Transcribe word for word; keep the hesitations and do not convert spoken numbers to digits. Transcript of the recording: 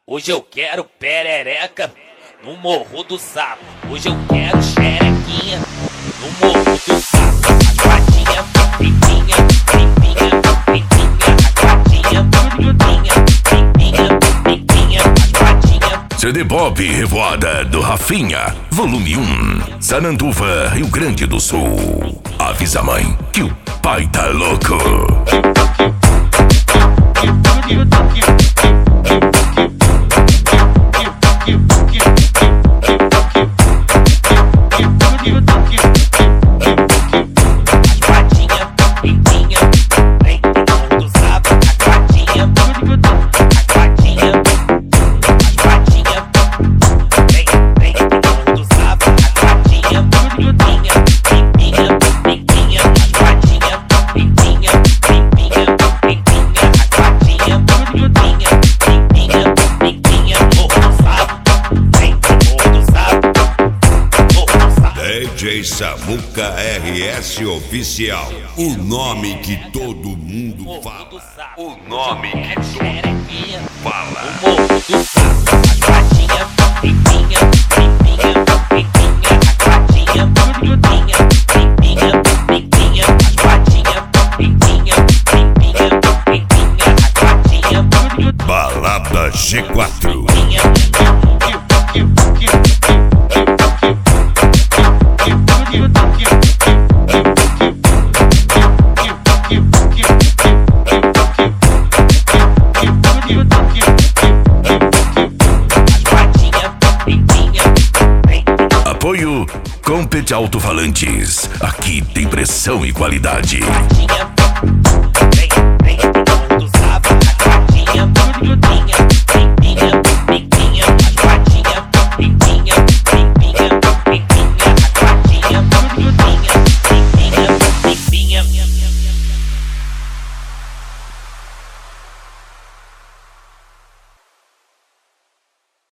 Hoje eu quero perereca no Morro do Sapo. Hoje eu quero xerequinha no Morro do Sapo. A gatinha, pimpinha, pimpinha, pimpinha, a gatinha, pimpinha, pimpinha, pimpinha, a gatinha. C D Pop Revoada do Rafinha, volume um, Sananduva, Rio Grande do Sul. Avisa a mãe que o pai tá louco. D J Samuca R S Oficial, o nome que todo mundo fala. O nome que todo mundo fala. O Morro do Sapo, a gatinha, pimpinha, pimpinha, pimpinha, a gatinha, pimpinha, pimpinha, pimpinha, a gatinha, pimpinha, pimpinha, pimpinha, a gatinha. Balada G quatro. Apoio Compet Alto-Falantes. Aqui tem pressão e qualidade. Gatinha,